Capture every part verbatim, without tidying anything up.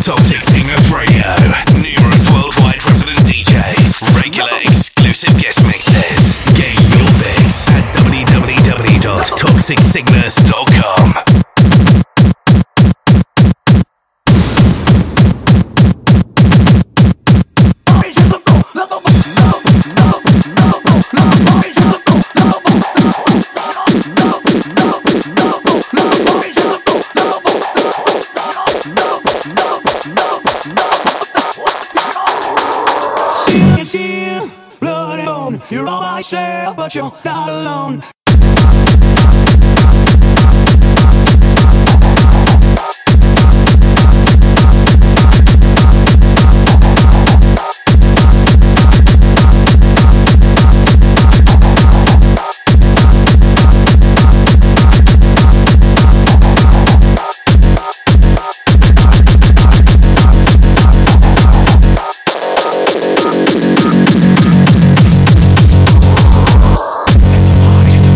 Toxic Sickness Radio. Numerous worldwide resident D Js. Regular exclusive guest mixes. Get your fix at w w w dot toxic sickness dot com. You're all by yourself, but you're not alone. Party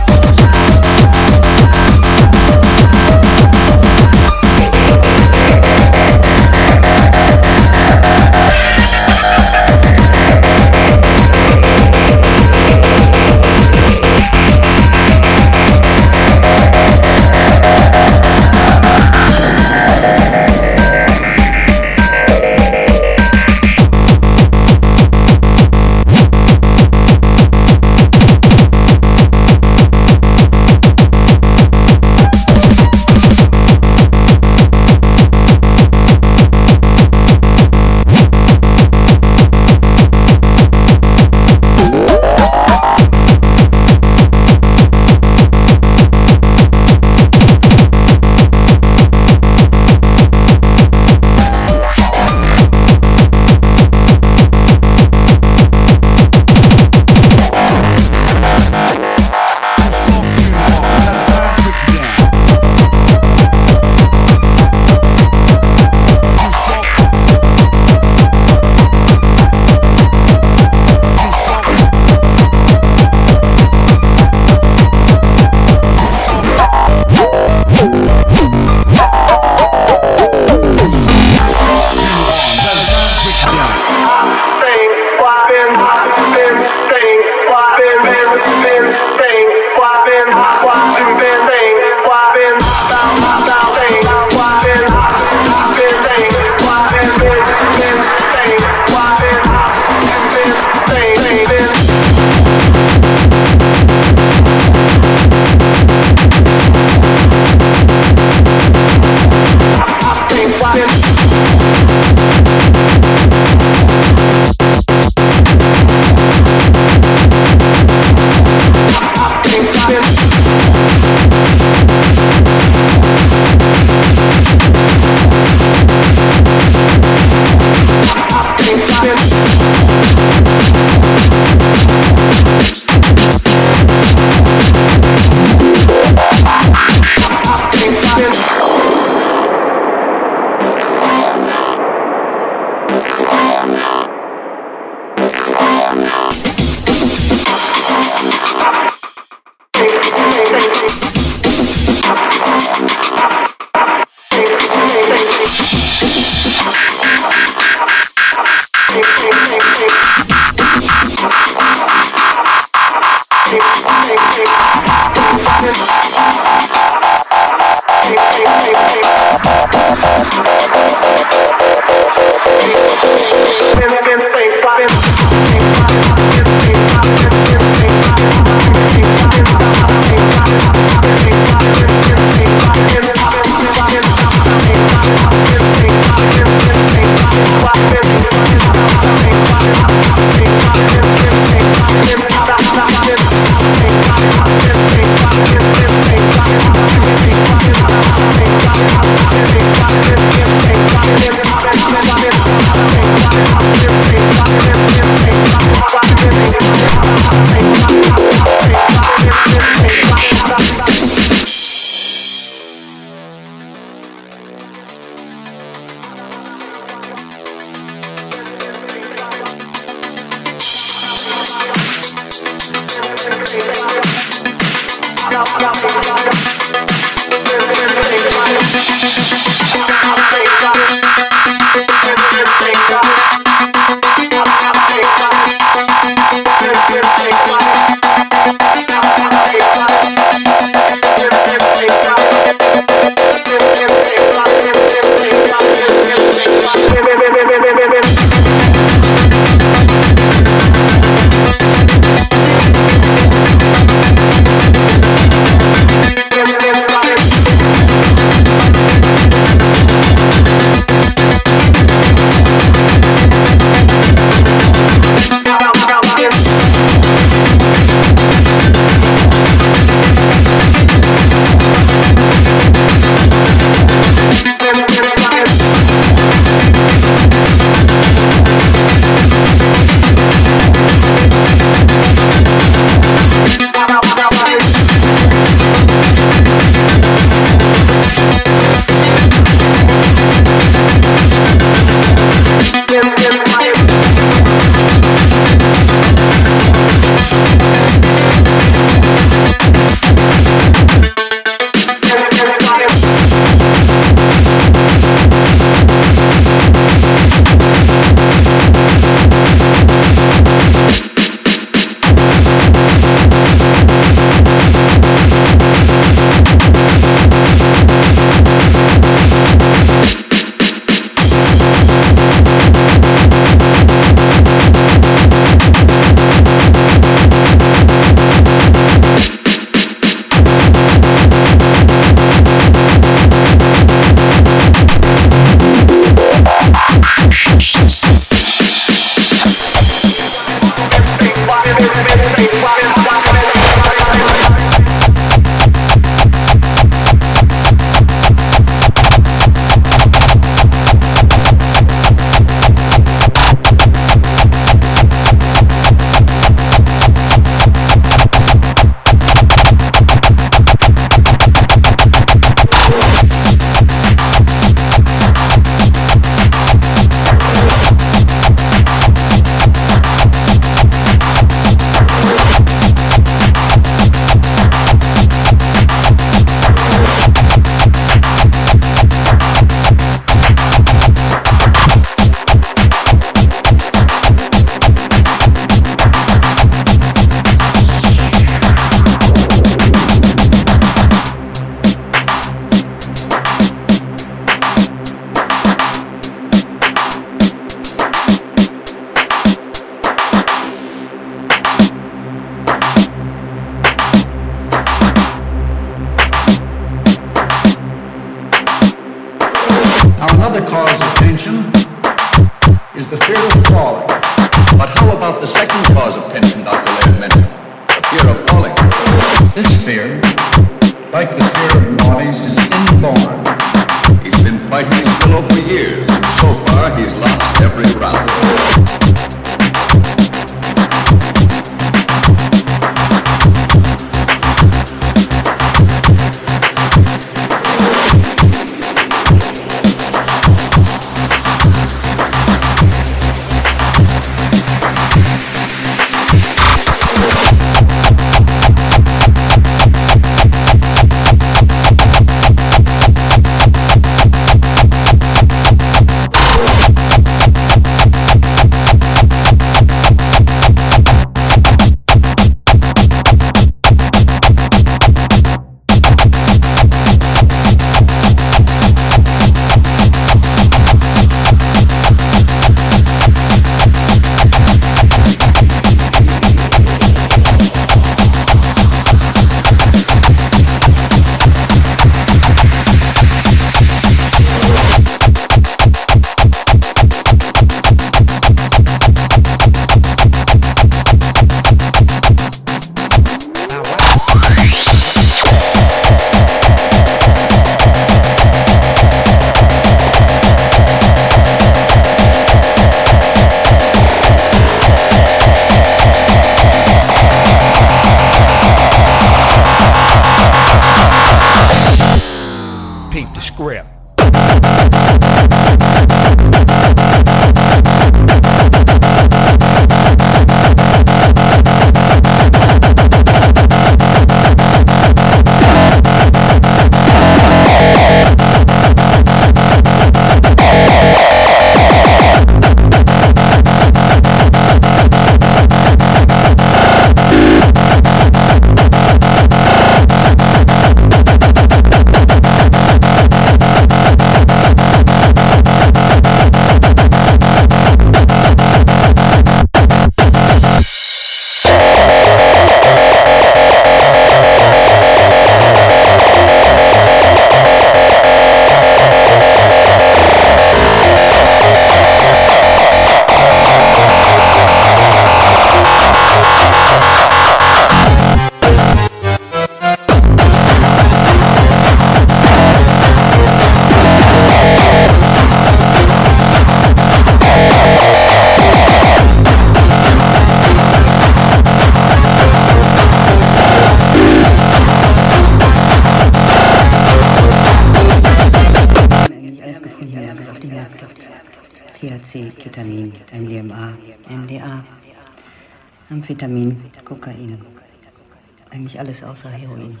Medizin, das es auf dem Markt gibt. T H C, Ketamin, M D M A, M D A, Amphetamin, Kokain. Eigentlich alles außer Heroin.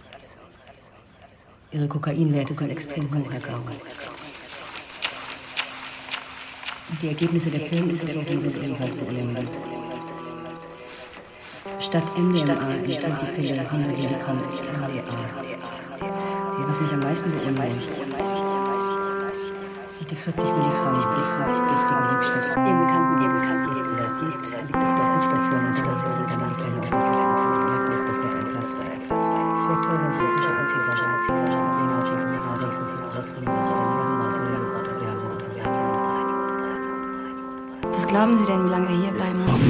Ihre Kokainwerte sind extrem hoch, Herr Gau. Und die Ergebnisse der Pillenuntersuchung sind ebenfalls beunruhigend. Statt M D M A entstand die Pille hundert Milligramm M D A. Und was mich am meisten beunruhigt, sind die vierzig Milligramm des hochgiftigen Wirkstoffs. Ihrem Bekannten geht es jetzt sehr gut. Er liegt auf der Akutstation unter der Säure und kann eine kleine Operation machen. Er hat Glück, dass dort ein Platz frei ist. Es wäre toll, wenn Sie frische Anziehsachen mit Ziehsachen und den Auto und das Haus und Sie rausbringen und seine Sachen mal von der Gott und wir haben sie in unserer Hand. Was glauben Sie denn, wie lange er hier bleiben muss?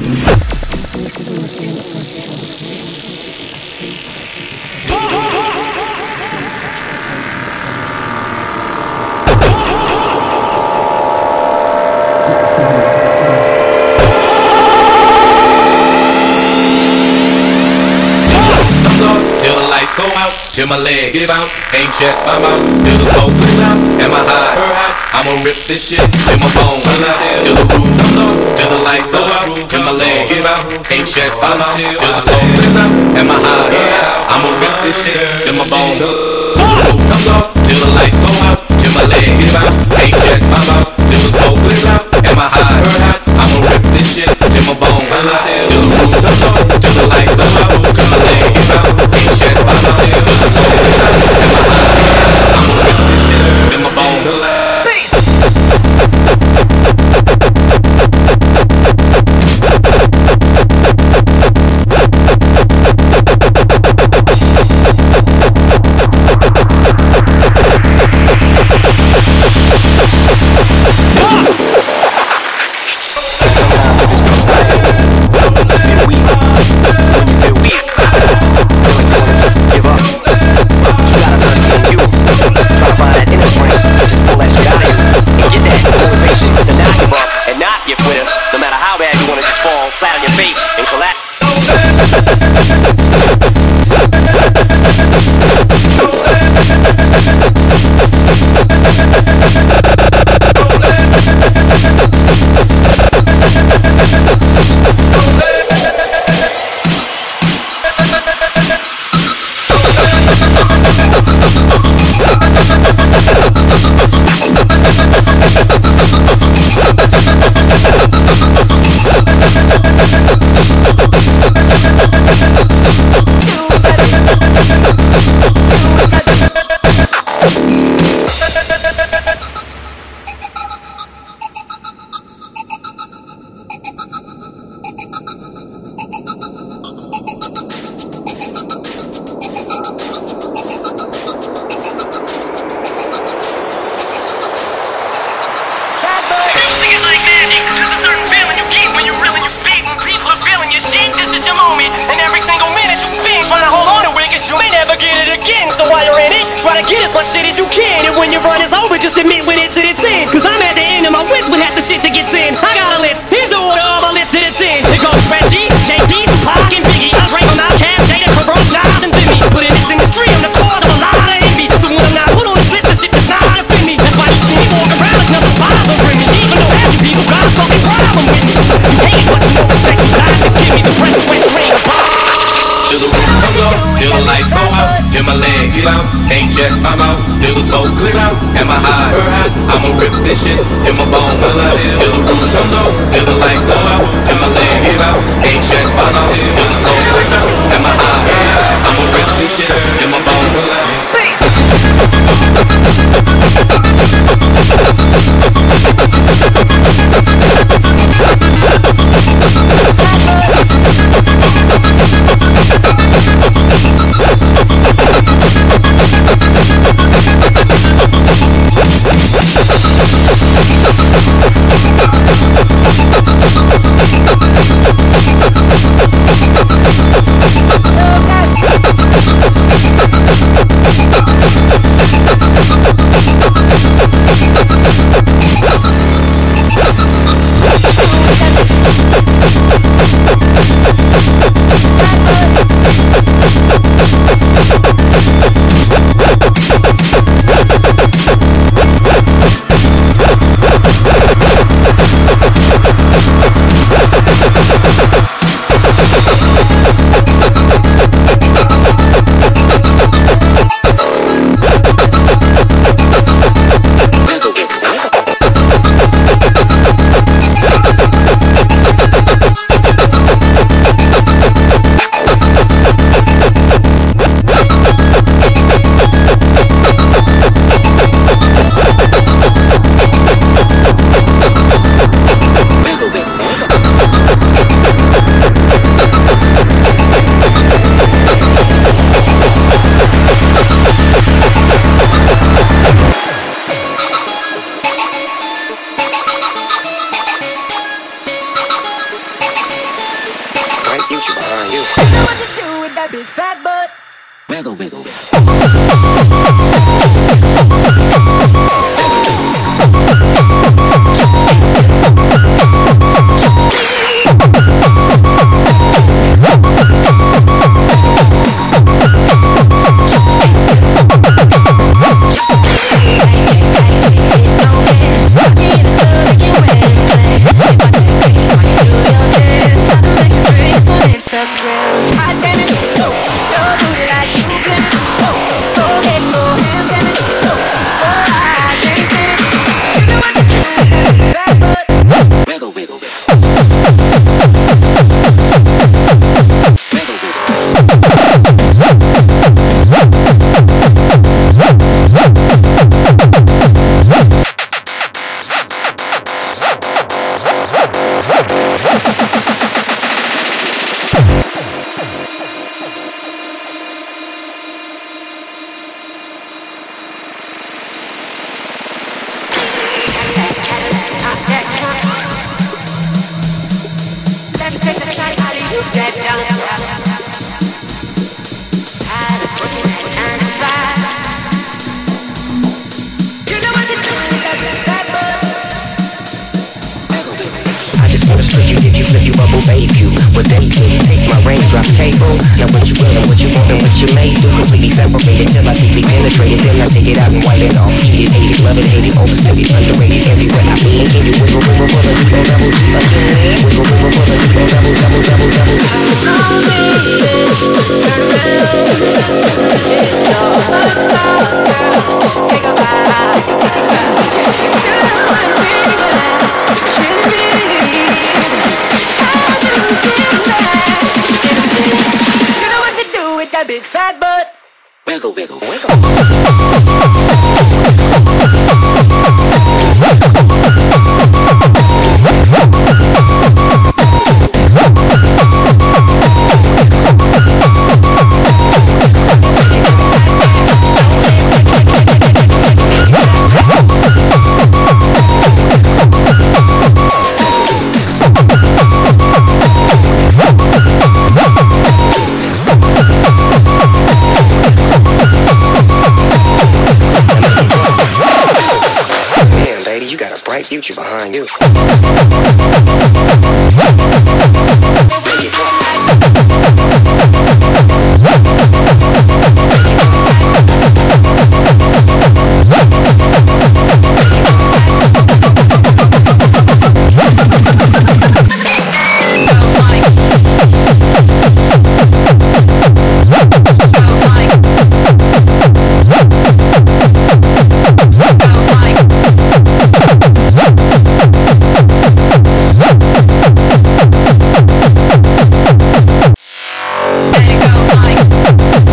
Go out, till my leg give out, ain't check my mouth, till the smoke clears out, am I high? I'ma rip this shit till my bone till the roof comes on, till the lights go out, till my leg give out, ain't check my mouth, till the smoke clears out, am I high? I'ma rip this shit till my bone till the roof comes off, till the lights go out, till my leg give out, ain't check my mouth, till the smoke clears out, am I high? I'ma rip this shit till my bone till the roof comes off, till the lights go out, till my leg give out, ain't check my mouth. big fat butt. Wiggle, wiggle, wiggle. Future behind you. And it goes like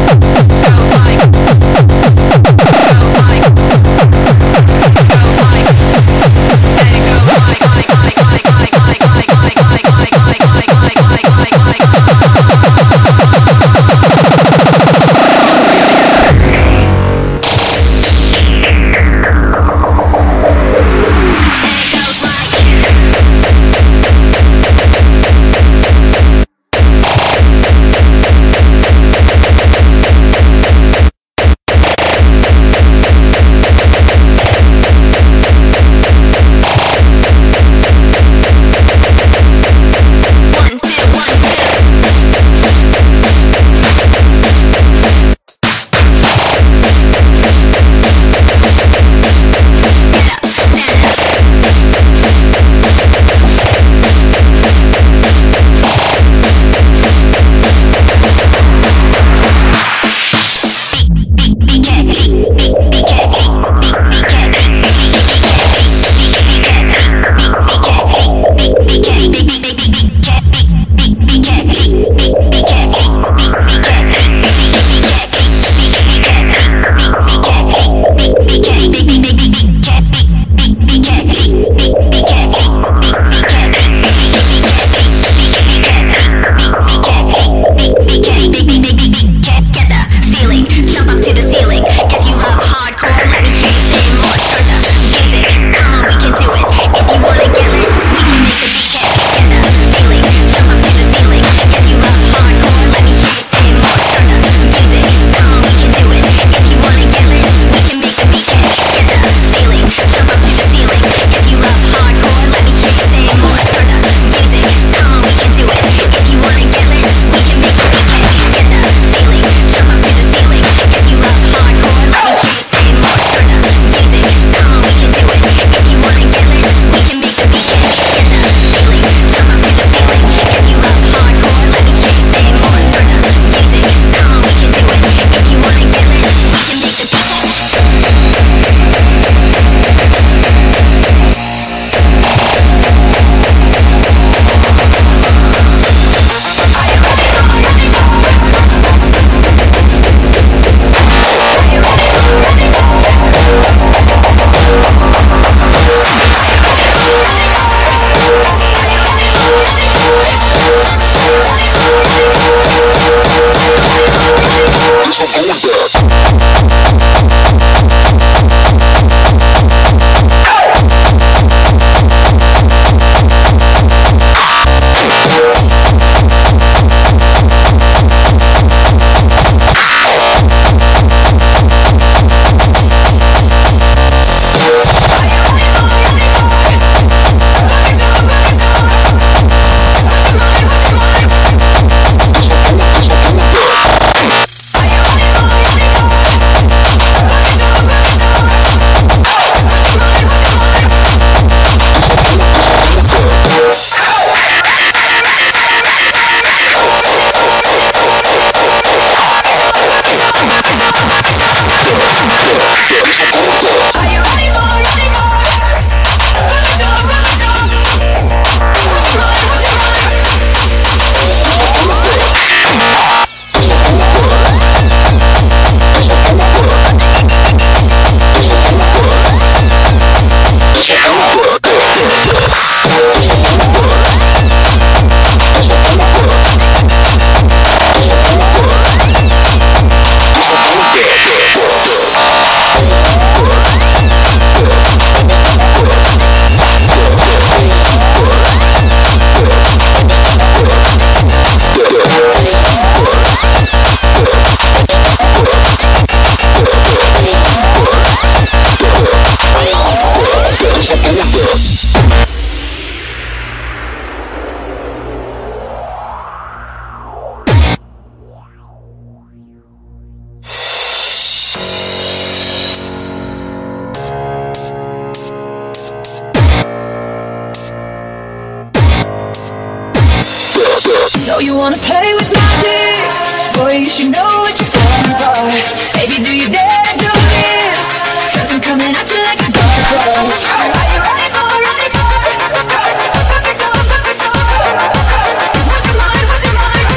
So you wanna play with my dick? Boy, you should know what you're falling for. Baby, do you dare to do this? Cause I'm coming at you like a dark horse. Are you ready for, ready for? Perfect summer, perfect summer. Cause what's your mind, what's your mind?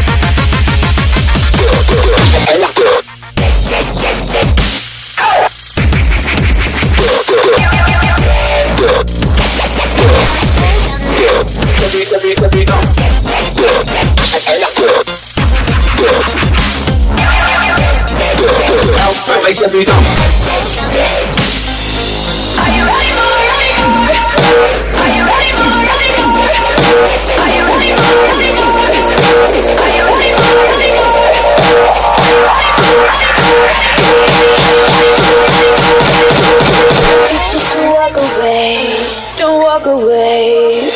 Every, every, every night. I'll make every night. Are you ready for, ready for? Are you ready for, ready for? Are you ready for, ready for? Are you ready for, ready for? Are you ready for, ready for? Just to walk away, don't walk away.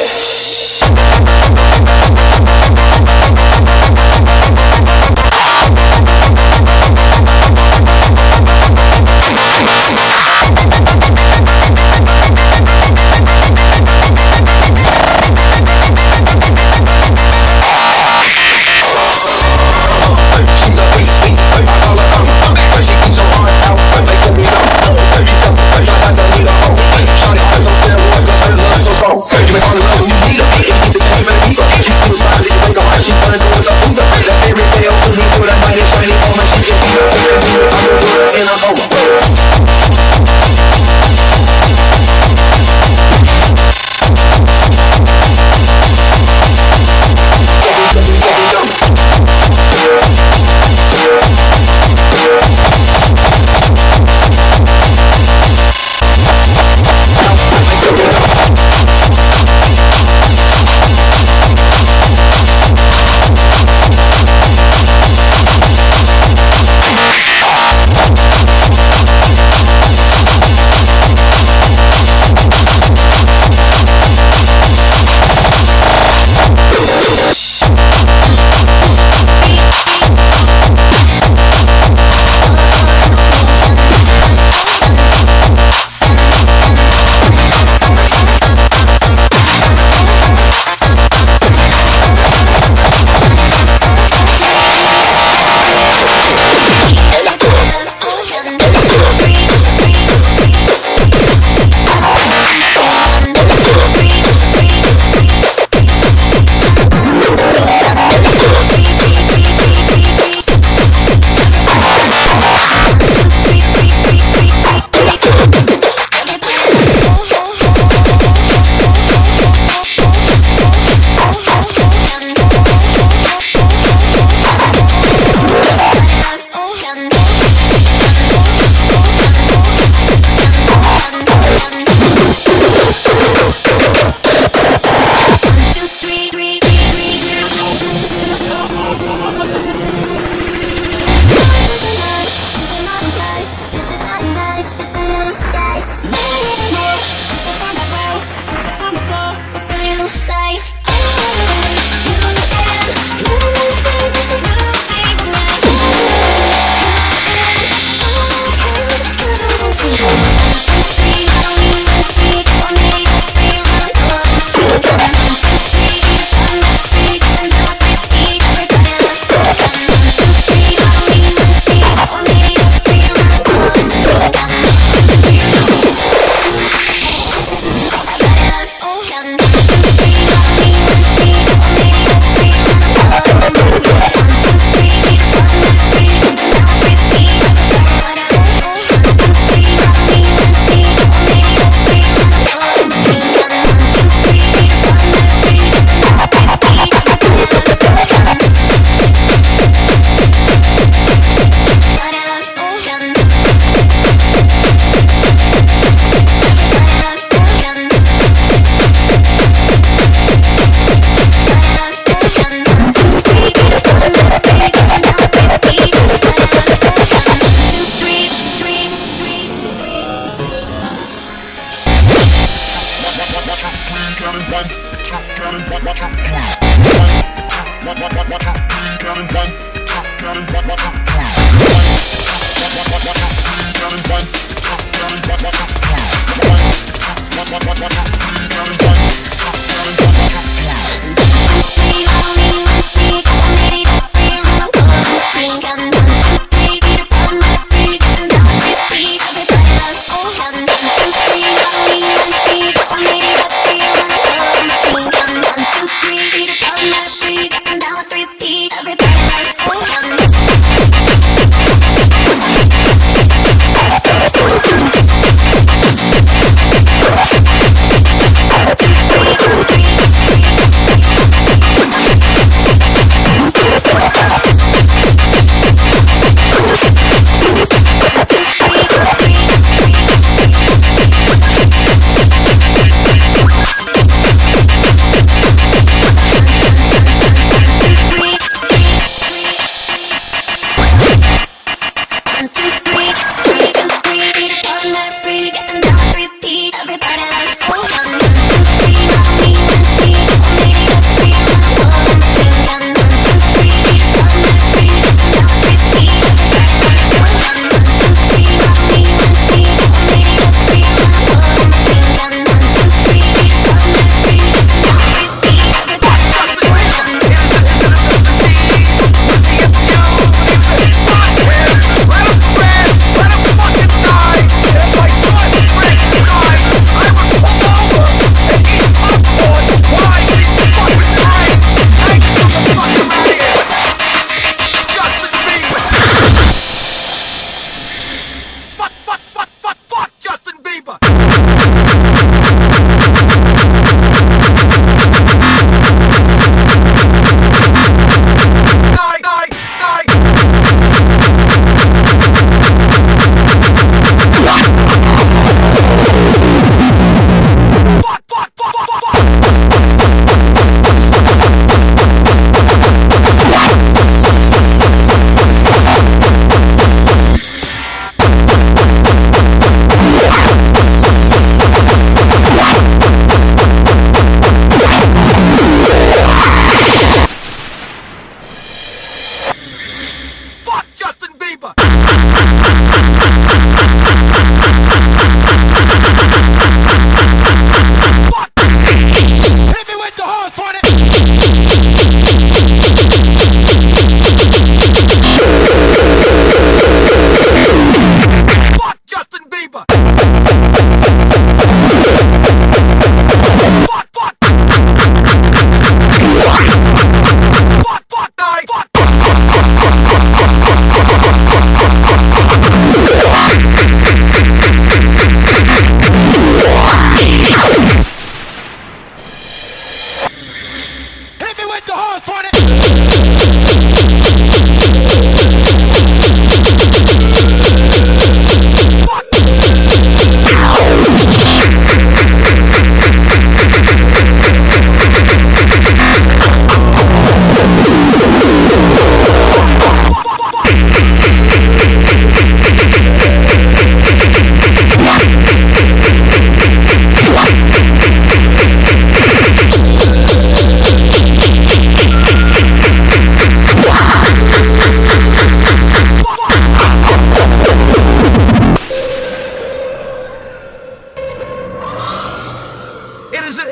One,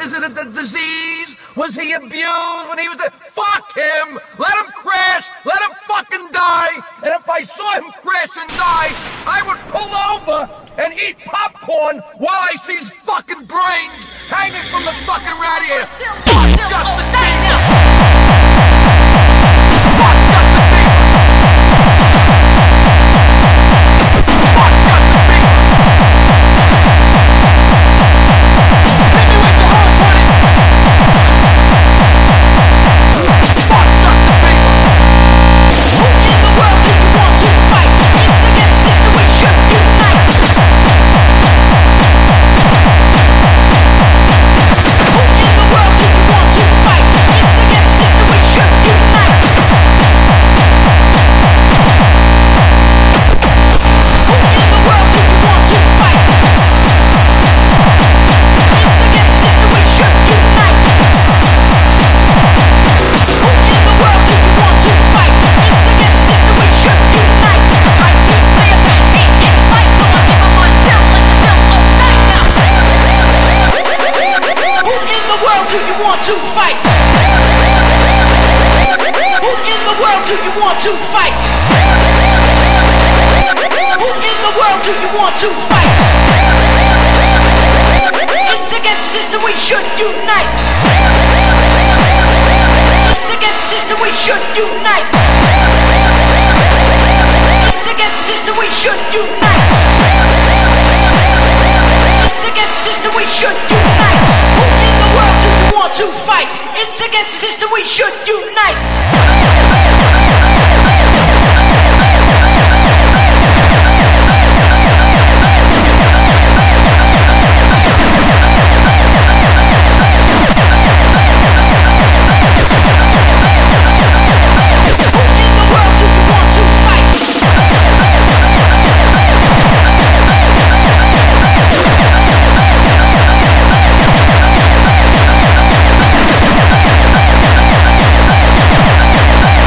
is it a disease? Was he abused when he was a... Fuck him! Let him crash! Let him fucking die! And if I saw him crash and die, I would pull over and eat popcorn while I see his fucking brains hanging from the fucking radiator. Still, Fuck still, Justin oh, Bieber! now. Fuck Justin Bieber! Fuck Justin Bieber! Hit me with the horn, Tony! Fuck Justin Bieber! Who in the world do you want to fight? It's against the system, we should unite. Who in the world do you want to fight? It's against the system, we should unite. Who in the world do you want to fight? It's against the system, we should unite. Who in the world do you want to fight? It's against the system, we should unite. I keep playing that hate and fight, so I keep my mind still like the still of night now. Who in the world do you want to fight? Who in the world do you want to fight? Who in the world do you want to fight? It's against the system, we should unite. It's against the system, we should unite. It's against the system, we should unite. It's against the system, we should unite. Who in the world do you want to fight? It's against the system, we should unite. We'll be right back.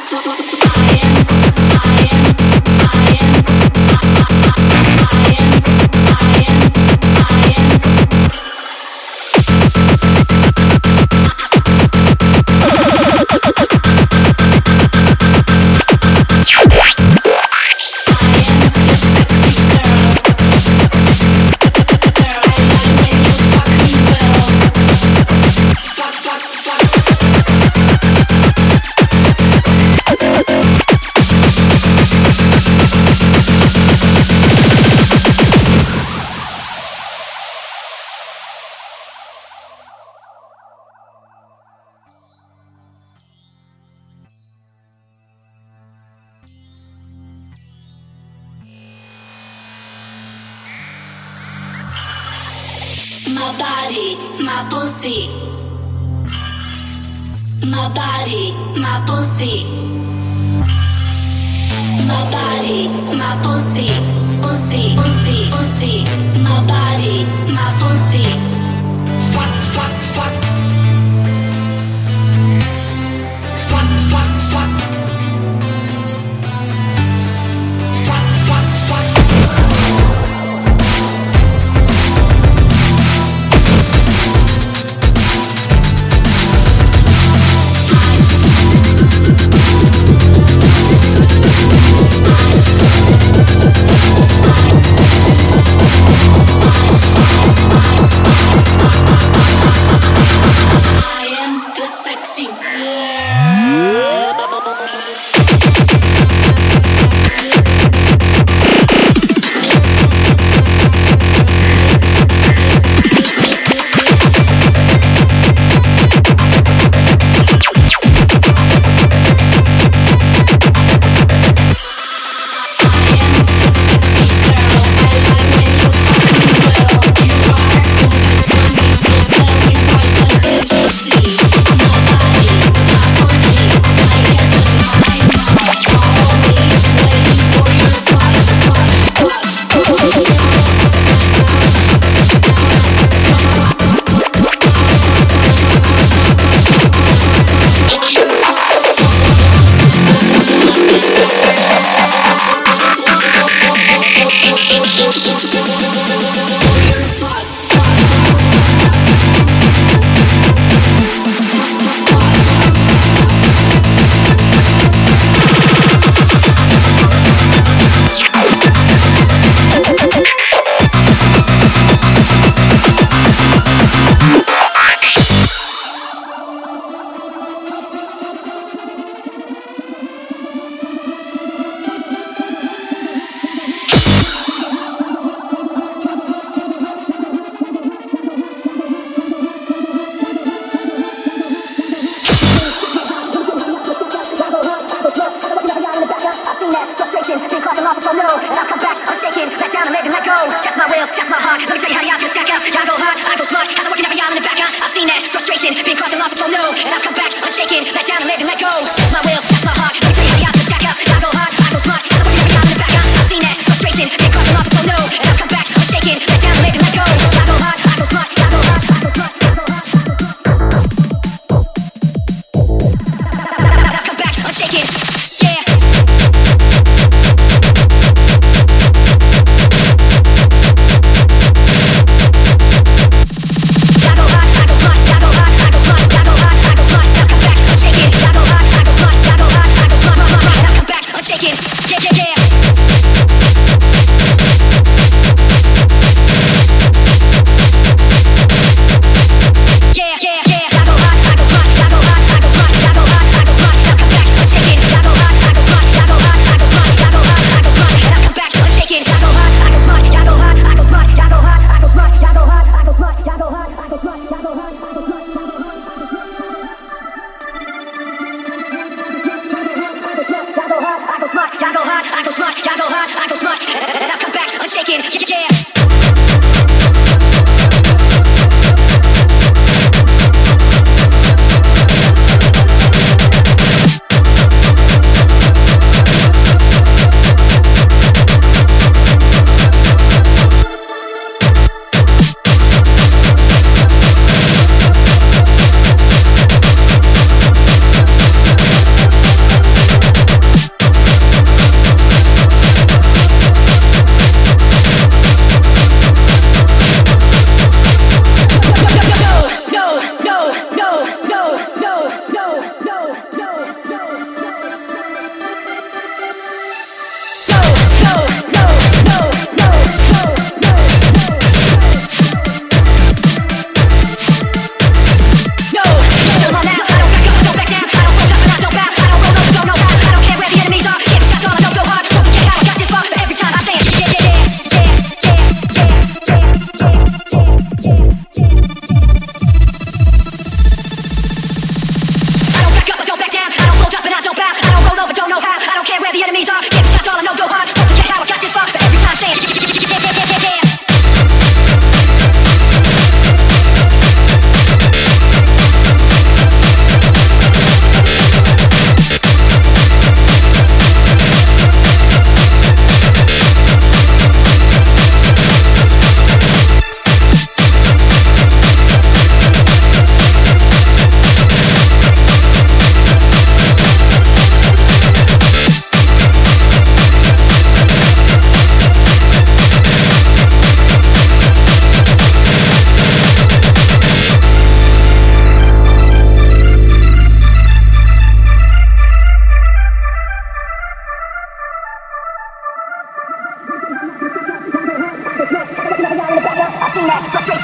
My body, my pussy. My body, my pussy. My body, my pussy. Pussy, pussy, pussy. My body, my pussy. Fuck, fuck, fuck. Fuck, fuck, fuck. Fuck, fuck, fuck. I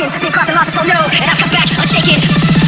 They cross the line, so no, and I come back, I'm shaking.